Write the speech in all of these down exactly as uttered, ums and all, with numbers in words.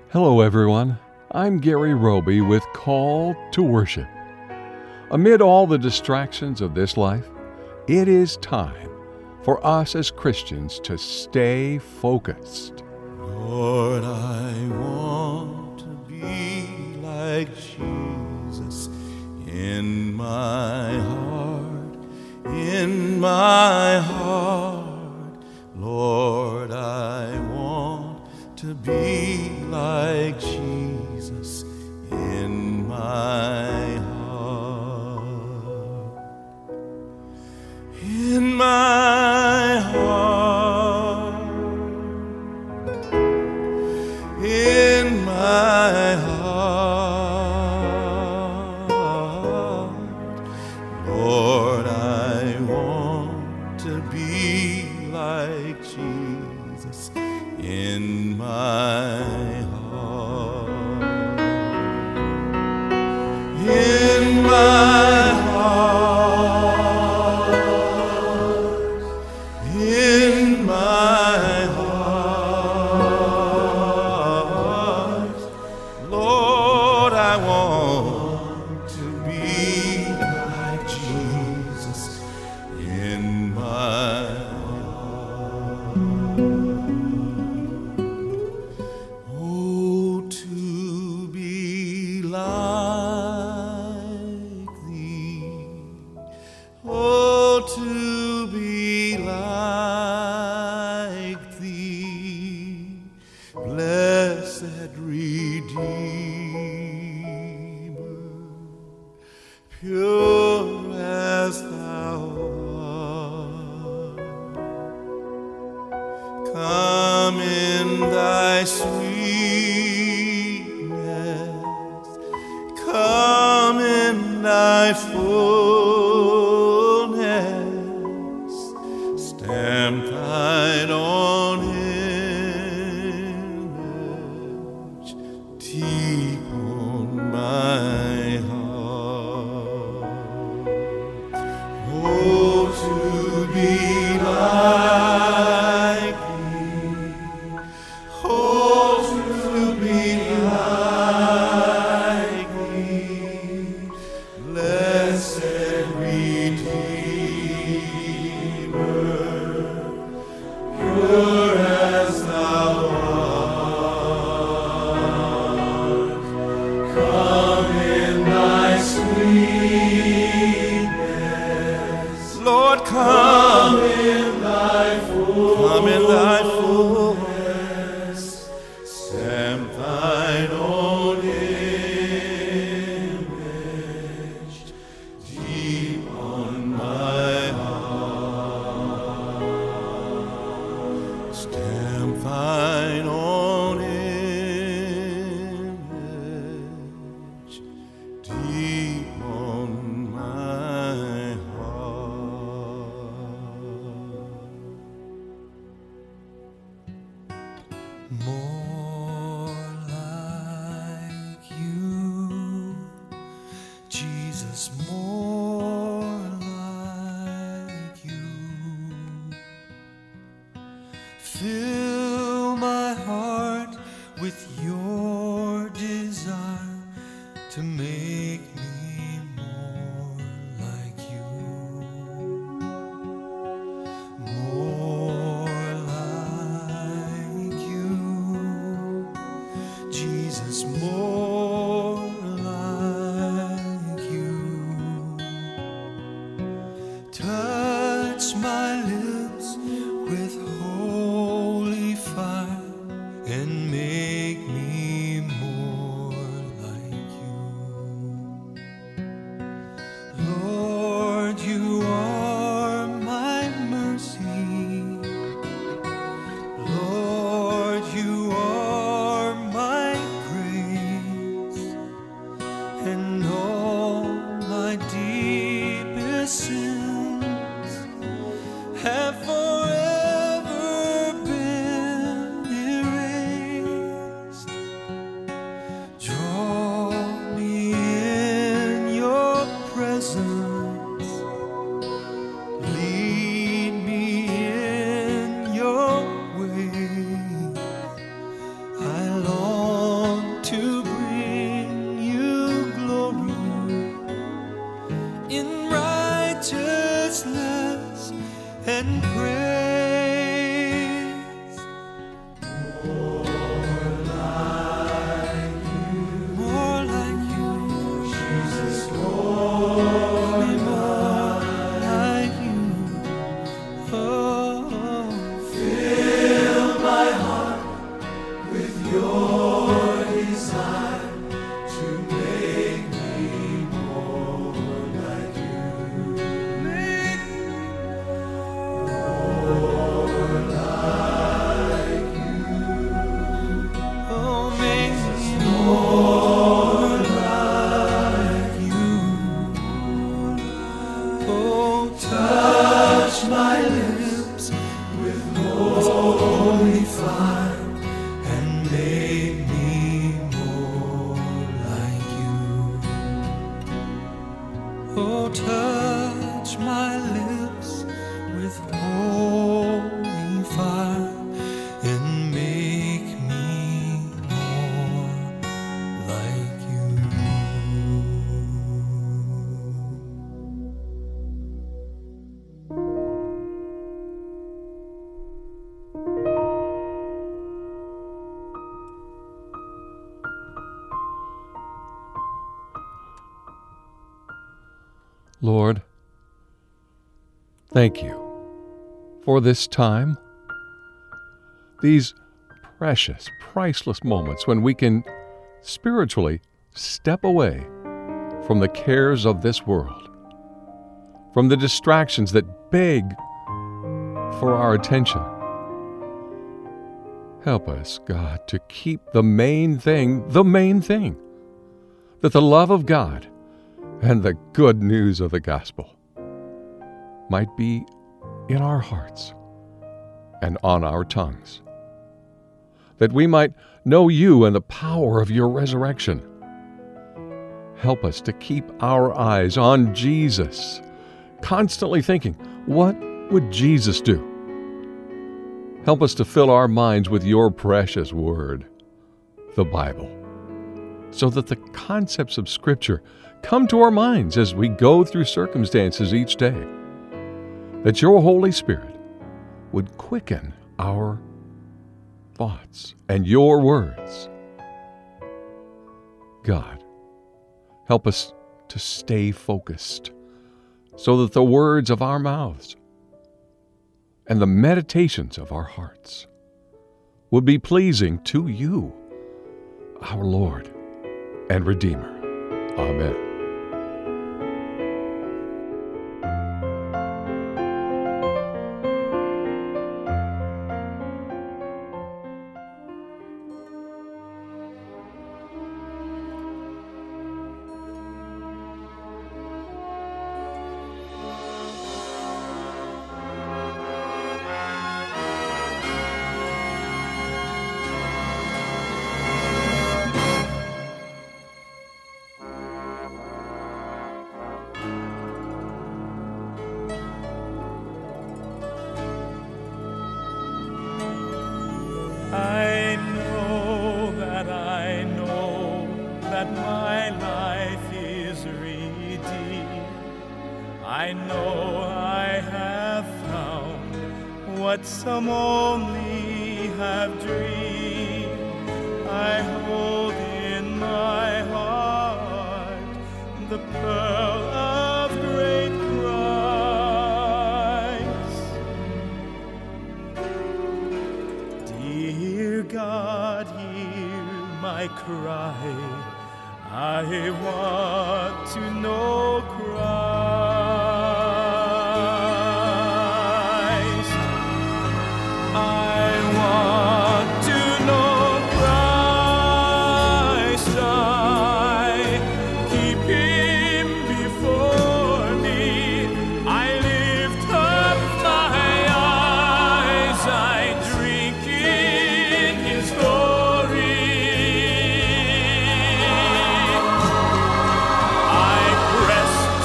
Hello, everyone. I'm Gary Roby with Call to Worship. Amid all the distractions of this life, it is time for us as Christians to stay focused. Lord, I want to be like Jesus in my heart, in my heart. Lord, I want to be like Jesus in my heart, in my heart, in my heart. Lord, I want to be like Jesus in my heart, in my heart, in my heart. Lord, I want to be like Jesus in my heart. Oh, to be like thee. Oh, to be like thee, blessed Redeemer, pure as thou art. Come in thy sweetness, come in thy fullness, stamp thine own image deep on my heart. Oh, to be like thee, oh, to be like thee, blessed Redeemer, pure as thou art. Come in thy sweetness, Lord, come in thy fullness, come in thy fullness, stamp thine own image deep on my heart. Stamp thine own image deep on my heart. More like you, Jesus, more like you. Fill my heart with your desire to make me more like you. More like you, Jesus, more like you. Touch my lips with holy fire and make me more like you. Lord, you are my mercy. Lord, you are my grace, and all my deepest sins have forever been erased. Draw me in your presence, lead me in your way. I long in righteousness and praise. More like you, more like you, Jesus. More, more like you. Oh, fill my heart with your desire to make me more like you. Make me more like you. Oh, make me more like you. Oh, touch my lips with holy fire and make me more like you. Oh, touch my lips with holy fire and make me more like you. Lord, thank you for this time, these precious, priceless moments when we can spiritually step away from the cares of this world, from the distractions that beg for our attention. Help us, God, to keep the main thing the main thing, that the love of God and the good news of the gospel might be in our hearts and on our tongues, that we might know you and the power of your resurrection. Help us to keep our eyes on Jesus, constantly thinking, what would Jesus do? Help us to fill our minds with your precious word, the Bible, so that the concepts of Scripture come to our minds as we go through circumstances each day, that your Holy Spirit would quicken our thoughts and your words. God, help us to stay focused so that the words of our mouths and the meditations of our hearts would be pleasing to you, our Lord and Redeemer. Amen. I know that I know that my life is redeemed. I know I have found what some only have dreamed. I hold in my heart the pearl of great price. Dear God, hear my cry. I want to know Christ. I want to know Christ. I keep him before me. I lift up my eyes. I drink in his glory. I press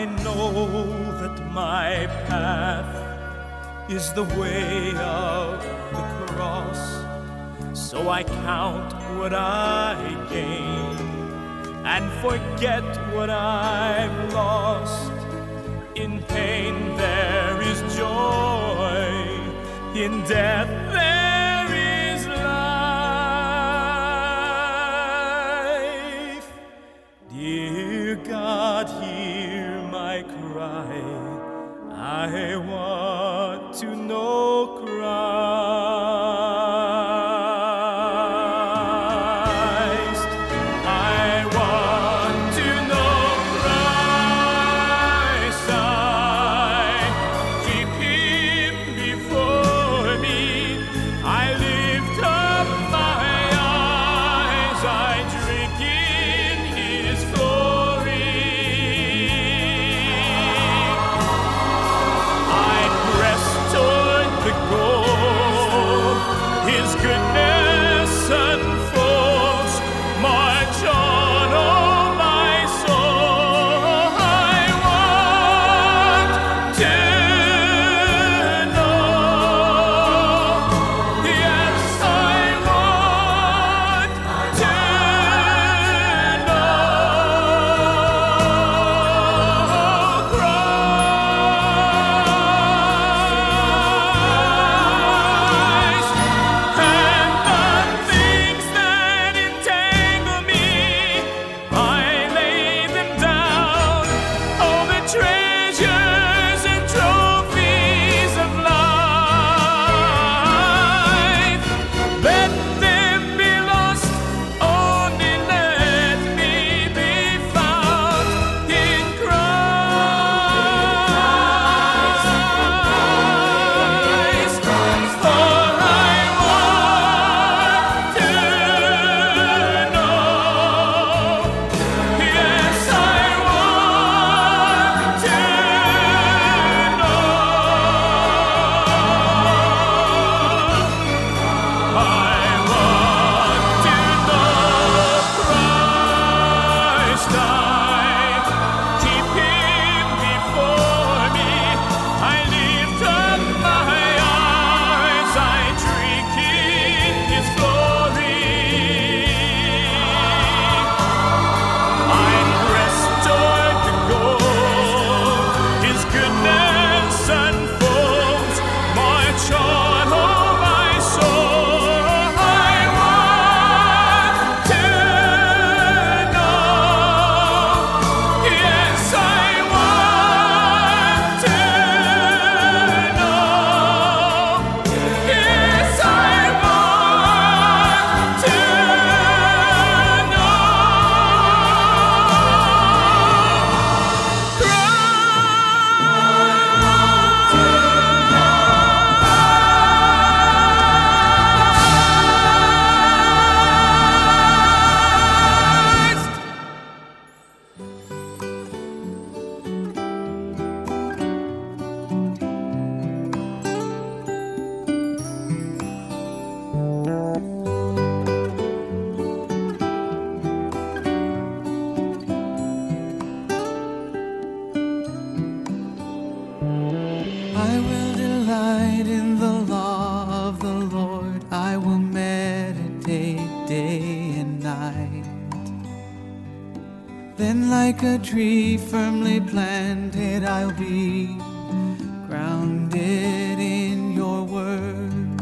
I know that my path is the way of the cross, so I count what I gain and forget what I've lost. In pain there is joy, in death there is life. Dear God, hear my cry, I want to know Christ. I want to know Christ. I keep Him before me. I lift up my eyes. I drink in His glory. I press toward the goal. His goodness unfolds. March on, oh my soul. I want to know. Yes, I want to know Christ. And the things that entangle me, I lay them down. All the treasures and trophies of life, let them be lost. Only let me be found in Christ. For I want to know. Yes, I want to know. I want to know Christ. I keep Him before me. I lift up my eyes. I drink in His glory. I press toward the goal. His goodness unfolds. March on, oh my soul. I want to know. Yes, I want to know. Yes, I want to know I will delight in the law of the Lord. I will meditate day and night. Then like a tree firmly planted, I'll be grounded in your word.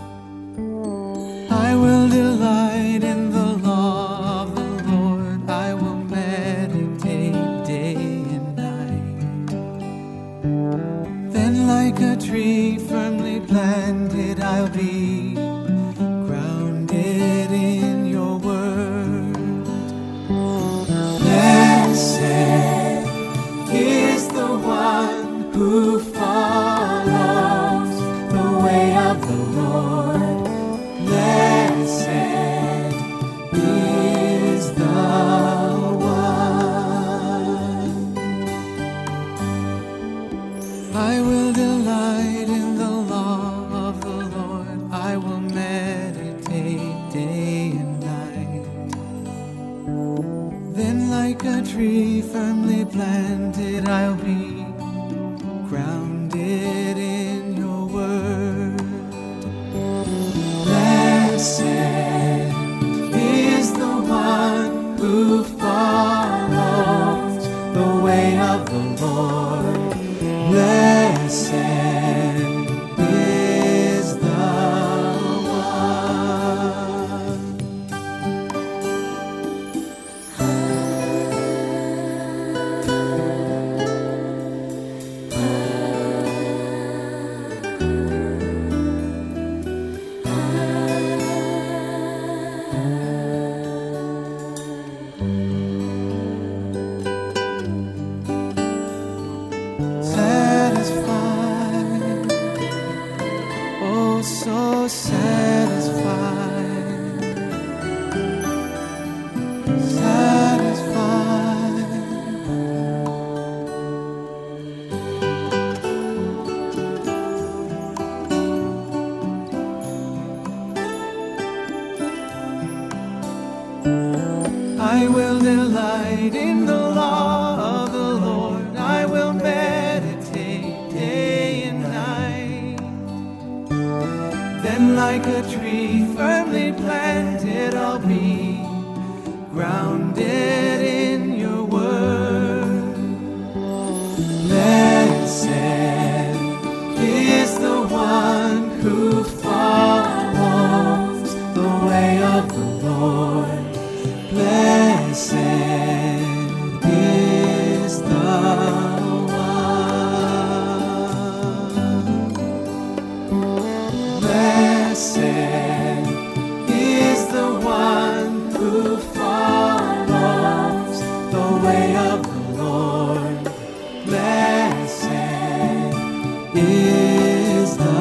I will delight in the law of the Lord. I will meditate day and night. Then like a tree firmly planted, I'll be grounded in your word. Blessed is the one who follows the way of the Lord. Blessed is the one. I will delight in the law of the Lord. I will meditate day and night. Then like a tree firmly planted, I'll be grounded in your word. Blessed is the one who follows the way of the Lord. Blessed is the satisfied, oh so satisfied, satisfied. I will delight in the law of the Lord. I will meditate day and night. Then like a tree firmly planted, I'll be grounded in your word. Blessed is the one who follows the way of the Lord. Blessed is the one. Blessed is the one who follows the way of the Lord. Blessed is the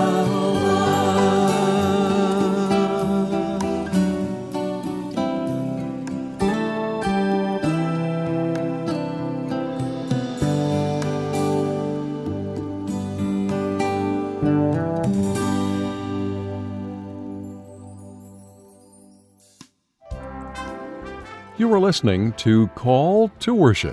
You are listening to Call to Worship.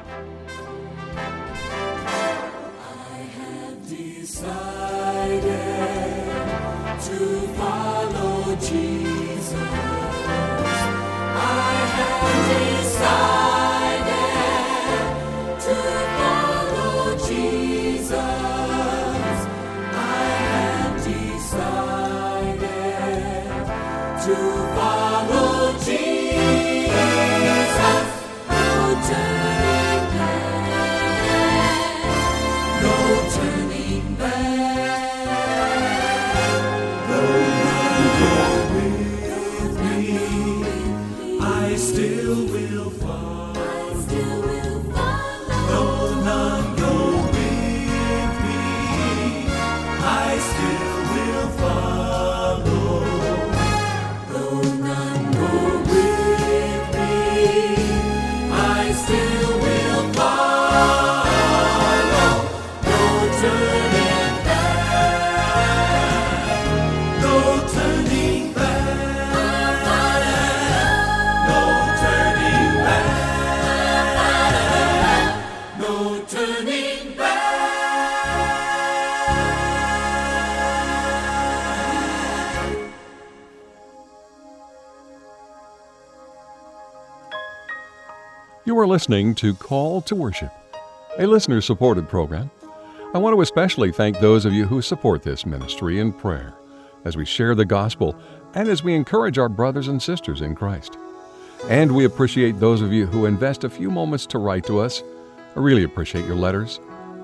You are listening to Call to Worship, a listener-supported program. I want to especially thank those of you who support this ministry in prayer as we share the gospel and as we encourage our brothers and sisters in Christ. And we appreciate those of you who invest a few moments to write to us. I really appreciate your letters.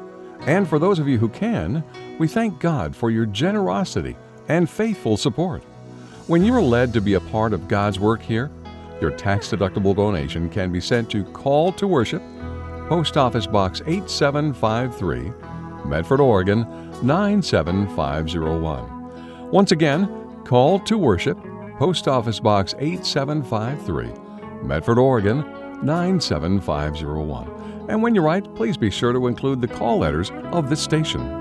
And for those of you who can, we thank God for your generosity and faithful support. When you are led to be a part of God's work here, your tax-deductible donation can be sent to Call to Worship, Post Office Box eight seven five three, Medford, Oregon nine seven five zero one. Once again, Call to Worship, Post Office Box eight seven five three, Medford, Oregon nine seven five zero one. And when you write, please be sure to include the call letters of this station.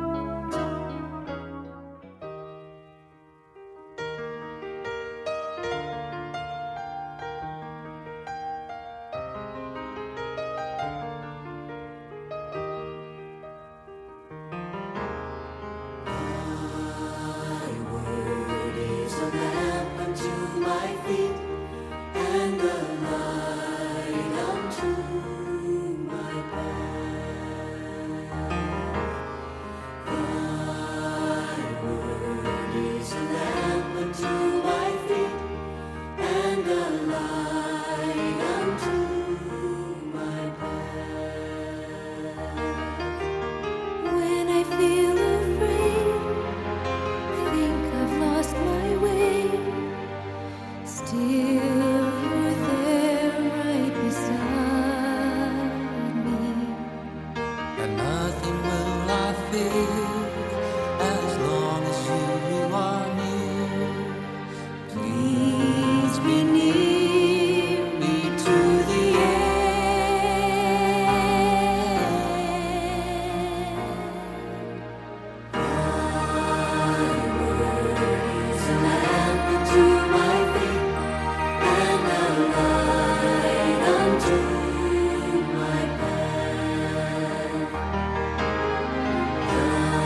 live as long as you are near. Please be near me to the end. Thy word is a lamp unto my feet and a light unto my path. Thy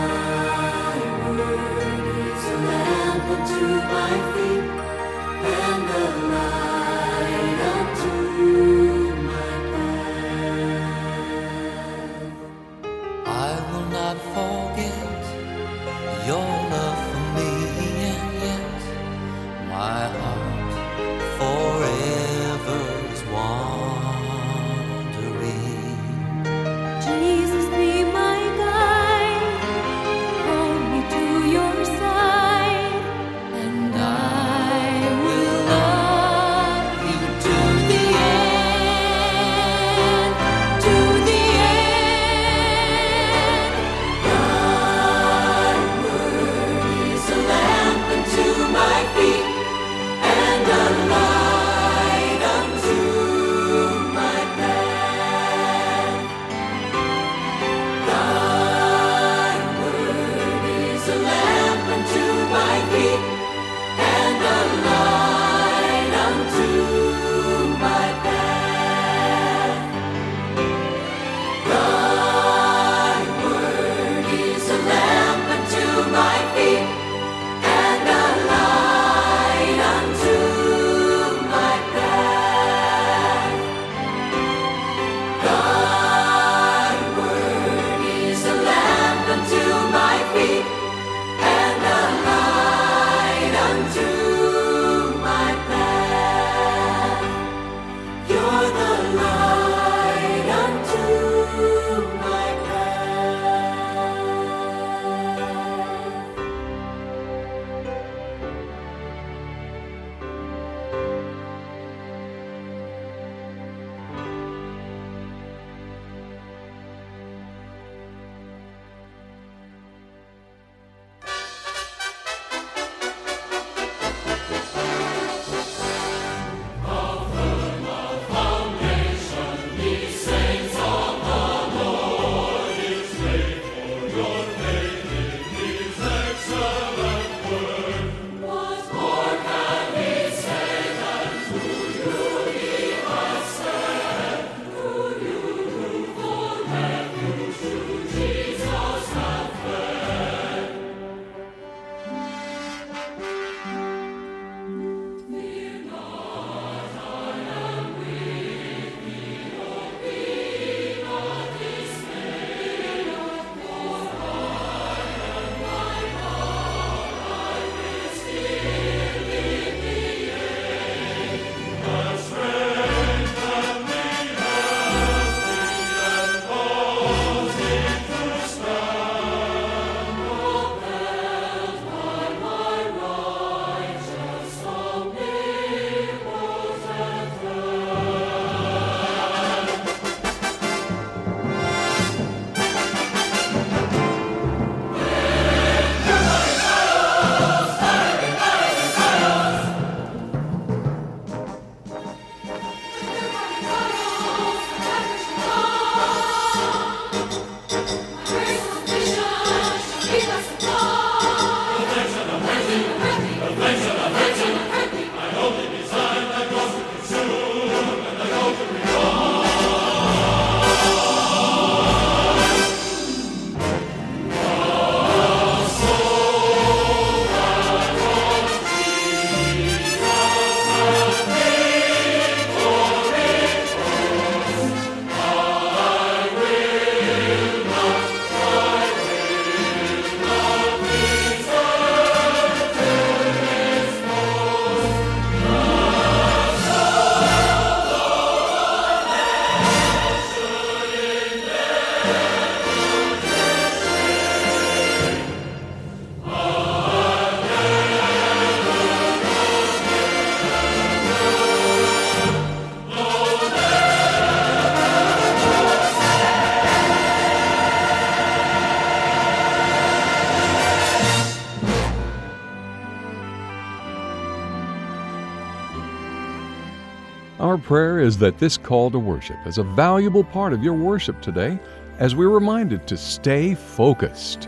prayer is that this call to worship is a valuable part of your worship today as we're reminded to stay focused.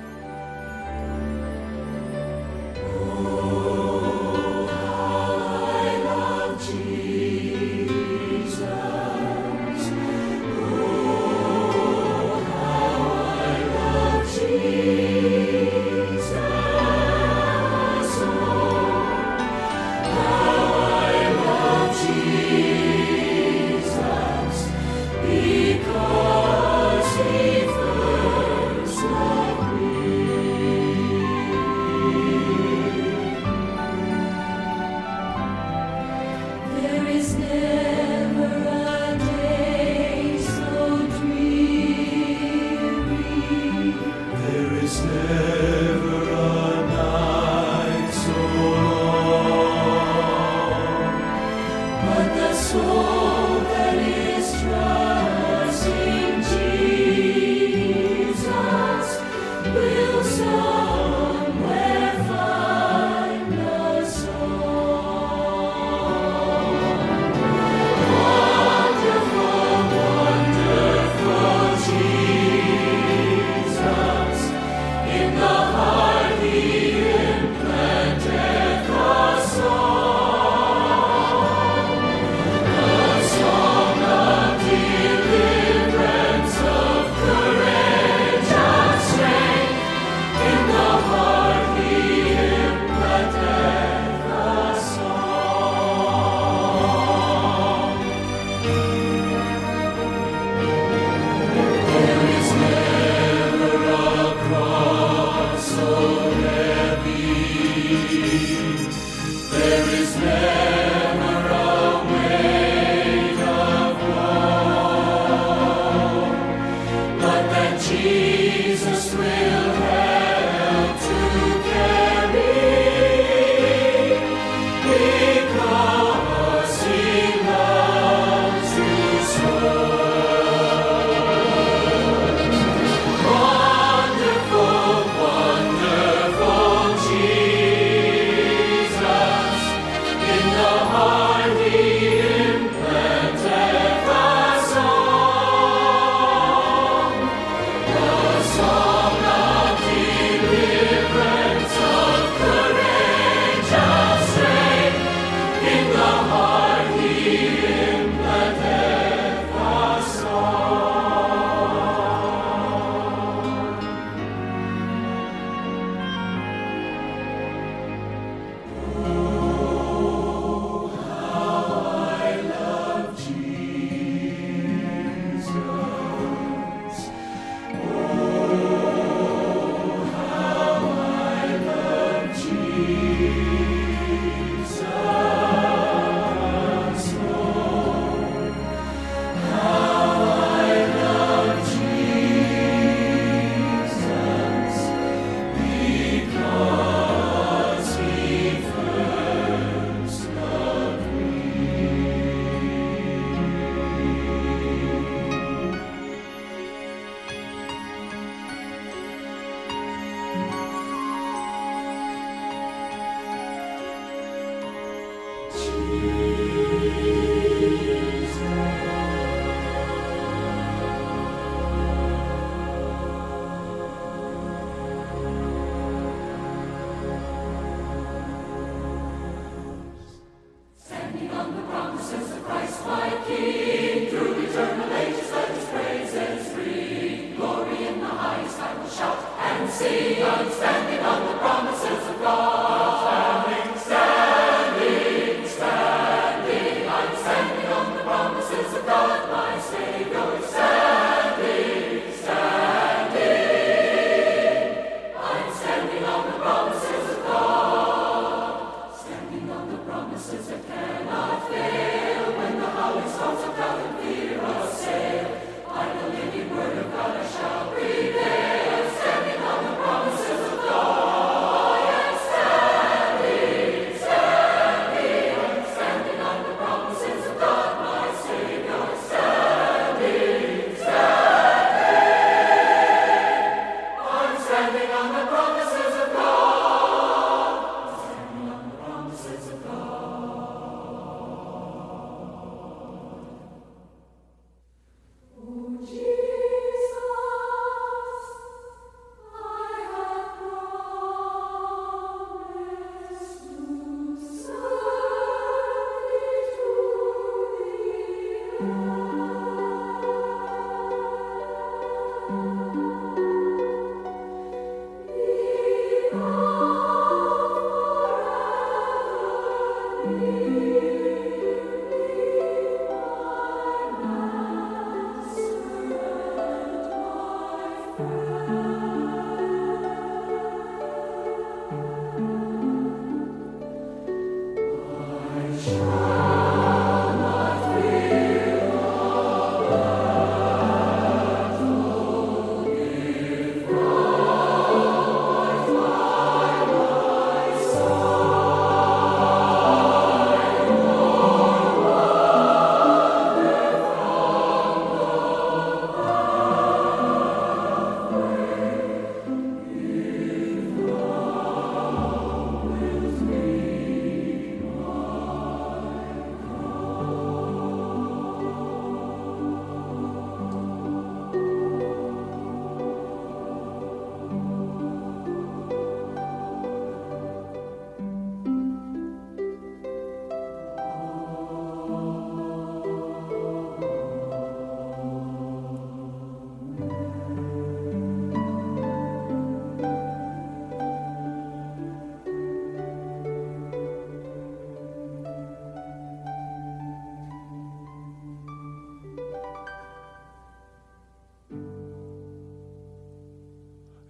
Word of God I shall prevail, standing on the promises of God.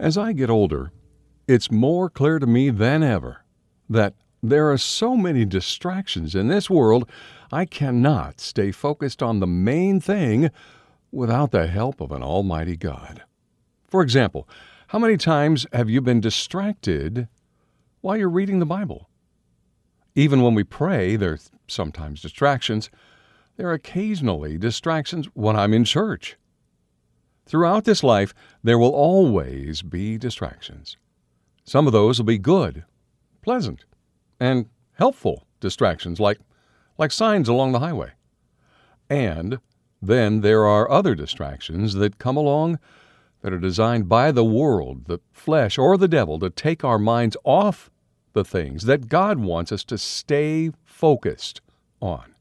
As I get older, it's more clear to me than ever that there are so many distractions in this world, I cannot stay focused on the main thing without the help of an almighty God. For example, how many times have you been distracted while you're reading the Bible? Even when we pray, there's sometimes distractions. There are occasionally distractions when I'm in church. Throughout this life, there will always be distractions. Some of those will be good, pleasant, and helpful distractions like, like signs along the highway. And then there are other distractions that come along that are designed by the world, the flesh, or the devil to take our minds off the things that God wants us to stay focused on.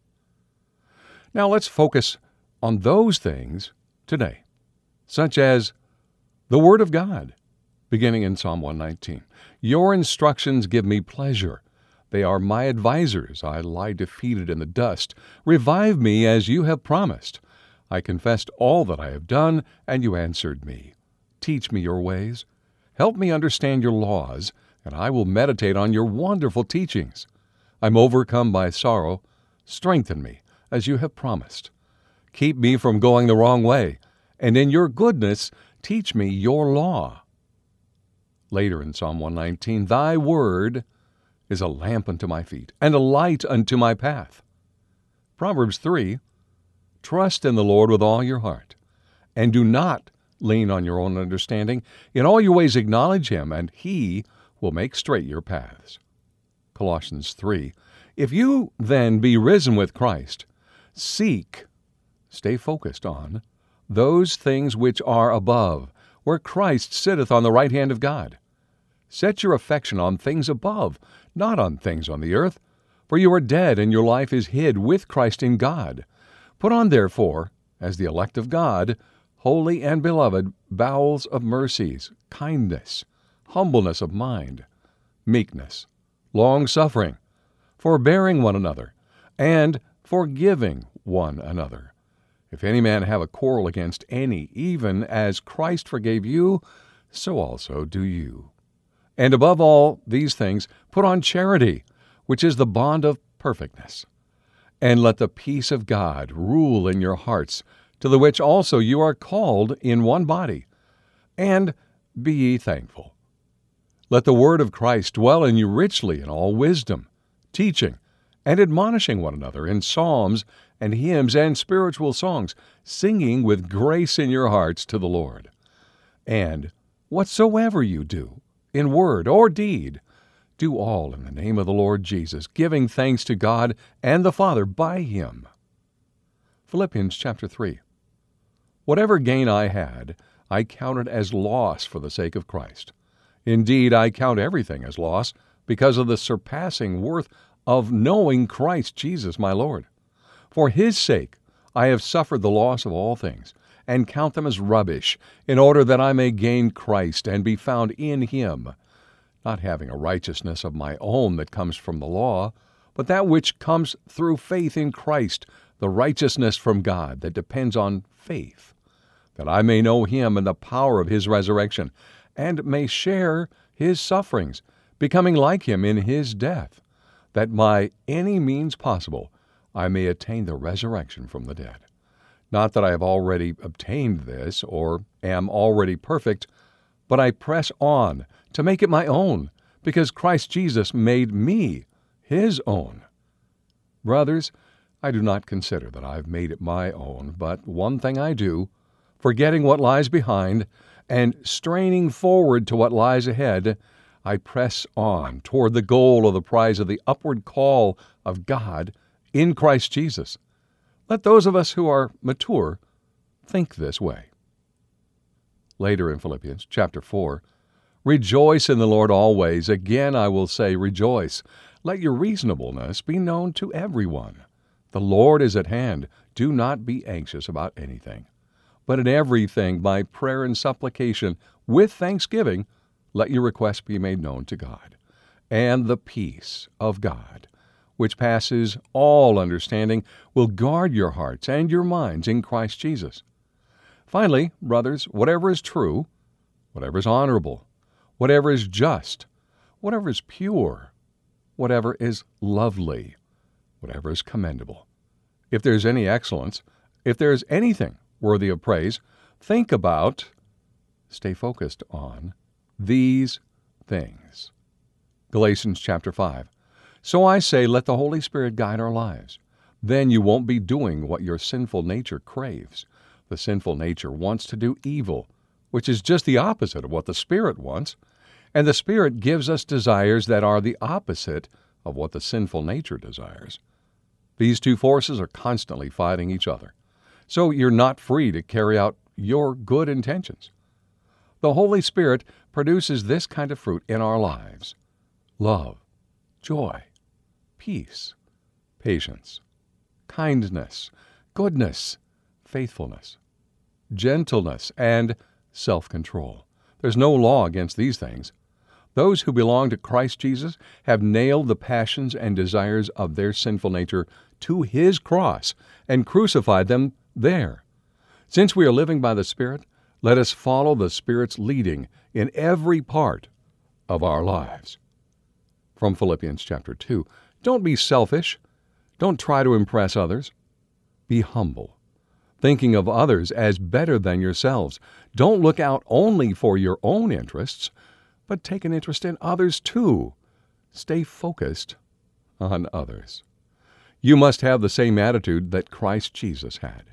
Now let's focus on those things today, such as the Word of God, beginning in Psalm one nineteen. Your instructions give me pleasure. They are my advisers. I lie defeated in the dust. Revive me as you have promised. I confessed all that I have done, and you answered me. Teach me your ways. Help me understand your laws, and I will meditate on your wonderful teachings. I'm overcome by sorrow. Strengthen me, as you have promised. Keep me from going the wrong way, and in your goodness teach me your law. Later in Psalm one nineteen, Thy word is a lamp unto my feet, and a light unto my path. Proverbs three, Trust in the Lord with all your heart, and do not lean on your own understanding. In all your ways acknowledge him, and he will make straight your paths. Colossians three, If you then be risen with Christ, seek, stay focused on, those things which are above, where Christ sitteth on the right hand of God. Set your affection on things above, not on things on the earth, for you are dead, and your life is hid with Christ in God. Put on, therefore, as the elect of God, holy and beloved, bowels of mercies, kindness, humbleness of mind, meekness, long-suffering, forbearing one another, and forgiving one another. If any man have a quarrel against any, even as Christ forgave you, so also do you. And above all these things, put on charity, which is the bond of perfectness. And let the peace of God rule in your hearts, to the which also you are called in one body. And be ye thankful. Let the word of Christ dwell in you richly in all wisdom, teaching and admonishing one another in psalms and hymns and spiritual songs, singing with grace in your hearts to the Lord. And whatsoever you do, in word or deed, do all in the name of the Lord Jesus, giving thanks to God and the Father by him. Philippians chapter three. Whatever gain I had, I counted as loss for the sake of Christ. Indeed, I count everything as loss because of the surpassing worth of knowing Christ Jesus my Lord. For his sake I have suffered the loss of all things, and count them as rubbish, in order that I may gain Christ and be found in him, not having a righteousness of my own that comes from the law, but that which comes through faith in Christ, the righteousness from God that depends on faith, that I may know him and the power of his resurrection, and may share his sufferings, becoming like him in his death, that by any means possible I may attain the resurrection from the dead. Not that I have already obtained this, or am already perfect, but I press on to make it my own, because Christ Jesus made me his own. Brothers, I do not consider that I have made it my own, but one thing I do, forgetting what lies behind, and straining forward to what lies ahead, I press on toward the goal of the prize of the upward call of God in Christ Jesus. Let those of us who are mature think this way. Later in Philippians chapter four, Rejoice in the Lord always. Again I will say, rejoice. Let your reasonableness be known to everyone. The Lord is at hand. Do not be anxious about anything, but in everything by prayer and supplication with thanksgiving let your requests be made known to God. And the peace of God, which passes all understanding, will guard your hearts and your minds in Christ Jesus. Finally, brothers, whatever is true, whatever is honorable, whatever is just, whatever is pure, whatever is lovely, whatever is commendable. If there's any excellence, if there's anything worthy of praise, think about, stay focused on these things. Galatians chapter five. So I say, let the Holy Spirit guide our lives. Then you won't be doing what your sinful nature craves. The sinful nature wants to do evil, which is just the opposite of what the Spirit wants. And the Spirit gives us desires that are the opposite of what the sinful nature desires. These two forces are constantly fighting each other. So you're not free to carry out your good intentions. The Holy Spirit produces this kind of fruit in our lives: love, joy, peace, patience, kindness, goodness, faithfulness, gentleness, and self-control. There's no law against these things. Those who belong to Christ Jesus have nailed the passions and desires of their sinful nature to His cross and crucified them there. Since we are living by the Spirit, let us follow the Spirit's leading in every part of our lives. From Philippians chapter two, don't be selfish. Don't try to impress others. Be humble, thinking of others as better than yourselves. Don't look out only for your own interests, but take an interest in others too. Stay focused on others. You must have the same attitude that Christ Jesus had.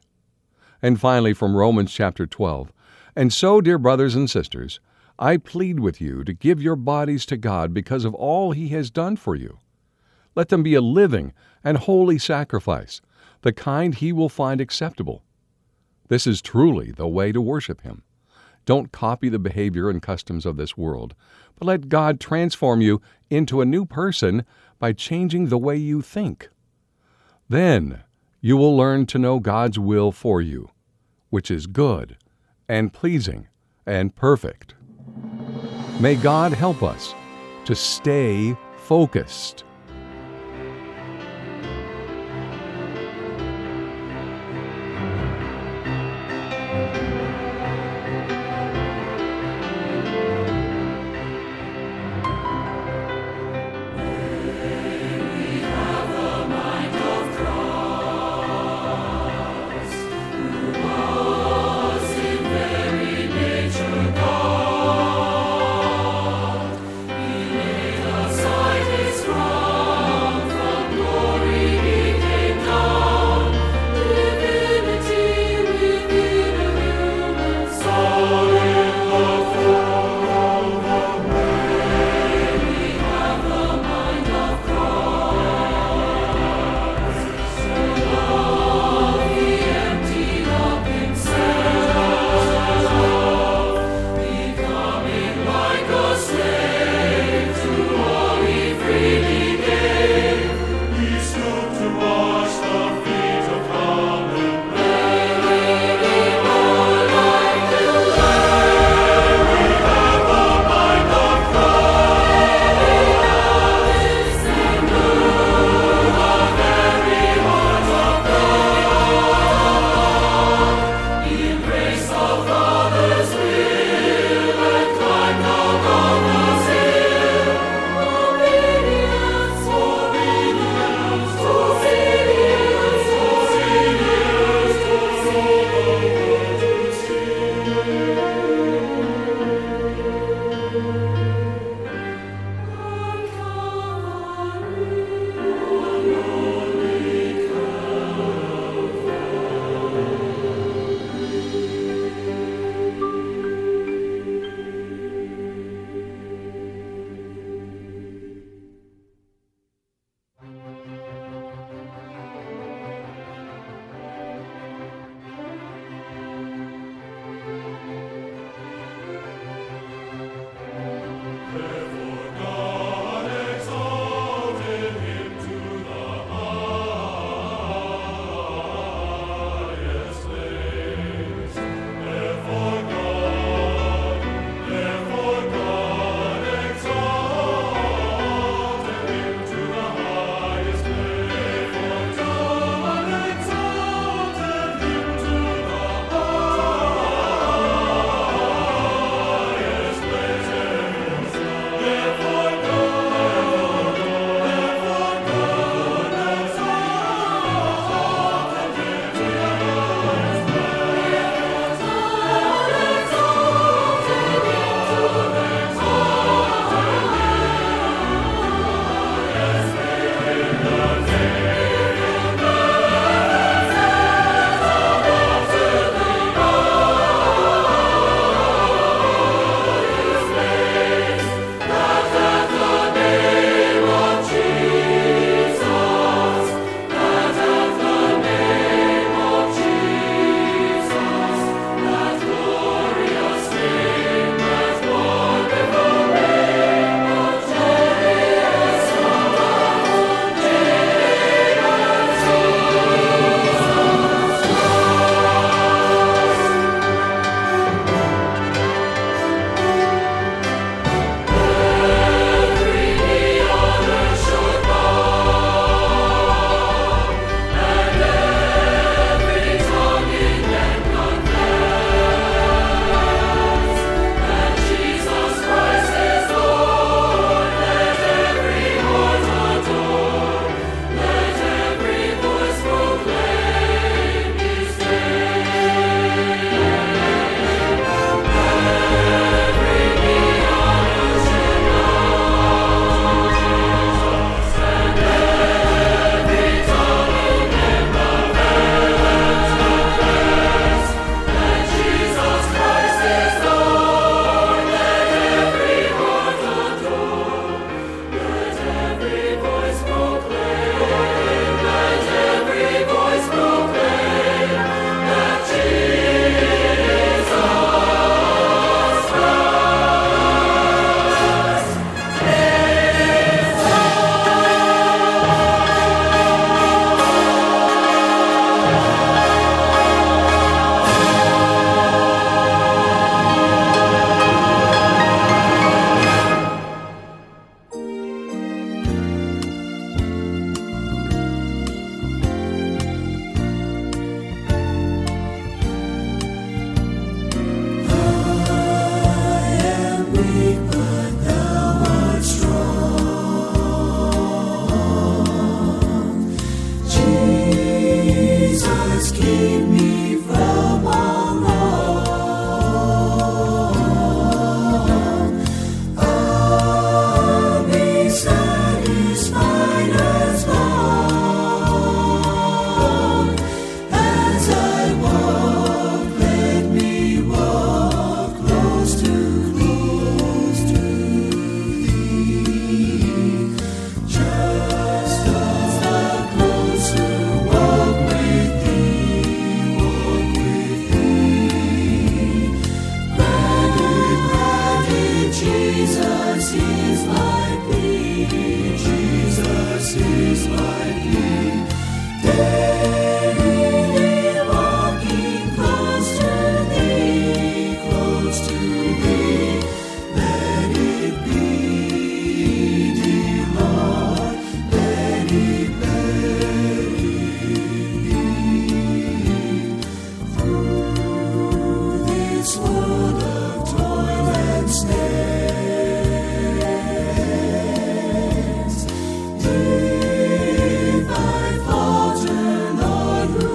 And finally, from Romans chapter twelve, and so, dear brothers and sisters, I plead with you to give your bodies to God because of all He has done for you. Let them be a living and holy sacrifice, the kind He will find acceptable. This is truly the way to worship Him. Don't copy the behavior and customs of this world, but let God transform you into a new person by changing the way you think. Then you will learn to know God's will for you, which is good and pleasing and perfect. May God help us to stay focused. Aside his cross. is my plea. Jesus is my plea. Daily walking close to thee, close to thee. Let it be, dear Lord, let it, let it be. Through this world of toil and snares, if I falter, Lord, who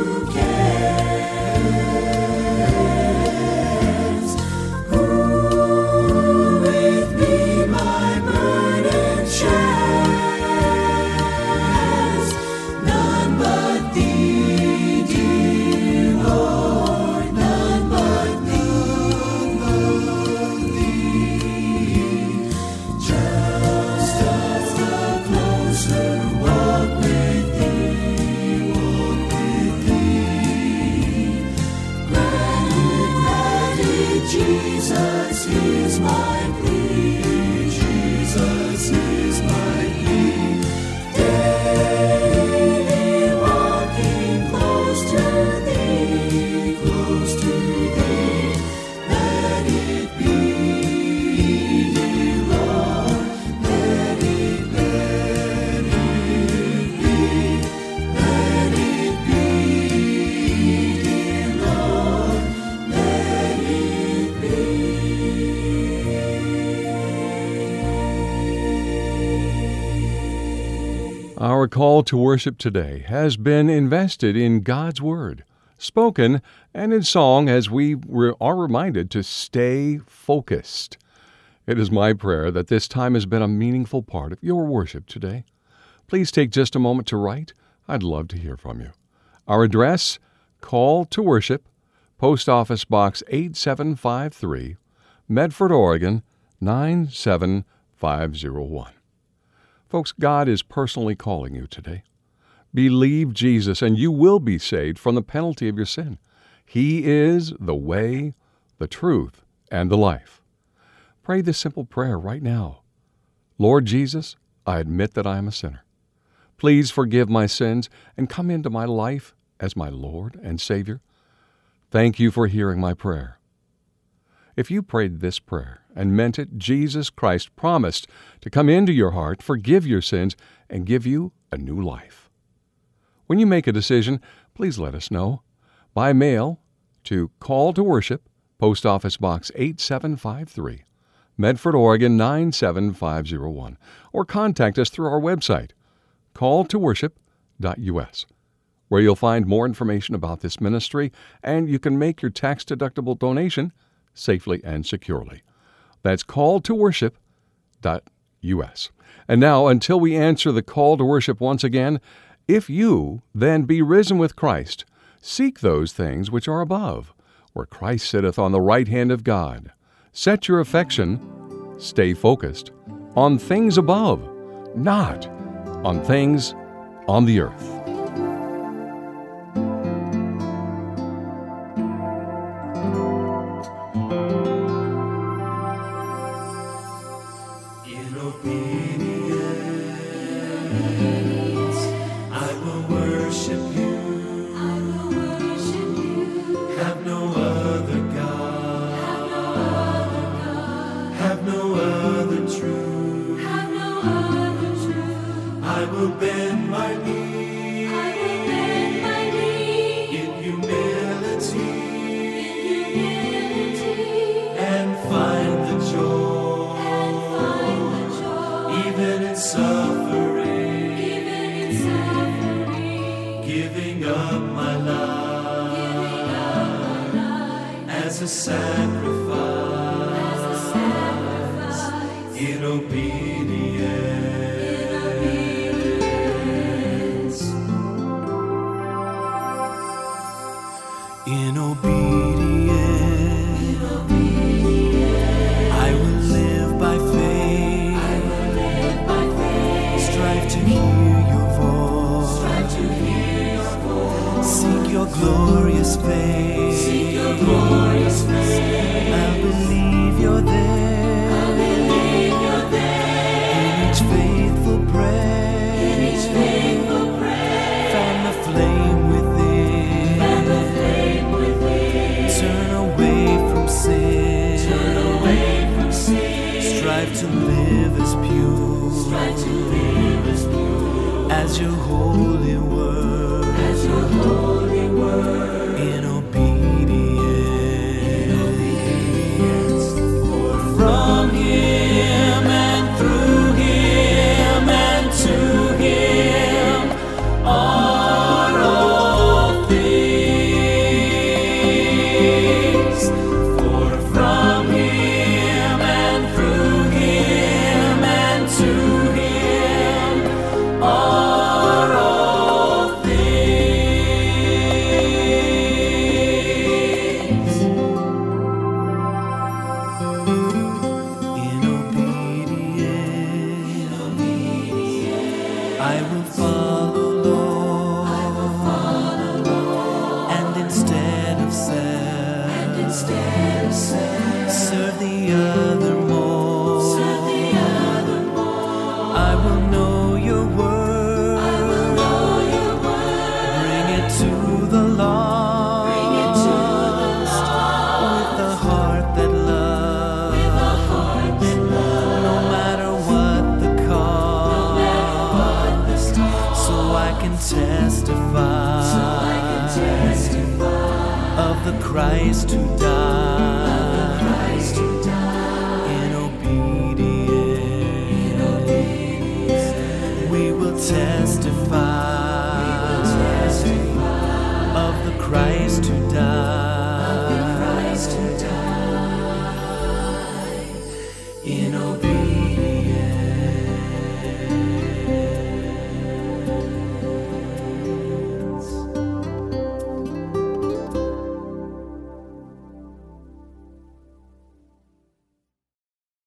cares? Who with me my burden shares? None but thee, dear Lord, none but thee, but thee. Just as the closer walk with thee, walk with thee. Granted, granted, Jesus is my plea. Jesus is my plea. Daily walking close to thee, close to thee. Let it be, dear Lord, let it, let it be. Let it be, dear Lord, let it be. Our call to worship today has been invested in God's Word, spoken and in song as we re- are reminded to stay focused. It is my prayer that this time has been a meaningful part of your worship today. Please take just a moment to write. I'd love to hear from you. Our address, Call to Worship, Post Office Box eight seven five three, Medford, Oregon nine seven five zero one. Folks, God is personally calling you today. Believe Jesus and you will be saved from the penalty of your sin. He is the way, the truth, and the life. Pray this simple prayer right now. Lord Jesus, I admit that I am a sinner. Please forgive my sins and come into my life as my Lord and Savior. Thank you for hearing my prayer. If you prayed this prayer and meant it, Jesus Christ promised to come into your heart, forgive your sins, and give you a new life. When you make a decision, please let us know. By mail to Call to Worship, Post Office Box eight seven five three, Medford, Oregon nine seven five zero one, or contact us through our website, call to worship dot u s, where you'll find more information about this ministry, and you can make your tax-deductible donation safely and securely. That's call to worship dot u s. And now, until we answer the call to worship once again, if you then be risen with Christ, seek those things which are above, where Christ sitteth on the right hand of God. Set your affection, stay focused, on things above, not on things on the earth. In obedience, I will worship you. I will worship you. Have no other God. Have no other truth. Have no other truth. I will bend my knee. I will bend my knee. In humility. In humility. And find the joy. Even in suffering, even in suffering, giving up my life, giving up my life as a sacrifice, as a sacrifice in obedience, in obedience, in obedience, I will live by faith. Strive to hear your voice. Strive to hear your voice. Seek your glorious face. Seek your glorious face. I believe you're there. I believe you're there. strive to live as pure, strive to live as pure as your holy word, as your holy word, in obedience, in obedience. For from Him and through Him and to Him are all things. For from Him and through Him and to Him are all things. In obedience, in obedience, I will follow, Lord, I will follow, Lord, and instead of self, and instead of self, serve the other more, serve the other more. I will know your word, I will know your word. Bring it to the lost, bring it to the lost, with a heart that loves, with a heart that loves, no matter what the cost, no matter what the cost. So I can testify, so I can testify of the Christ who died,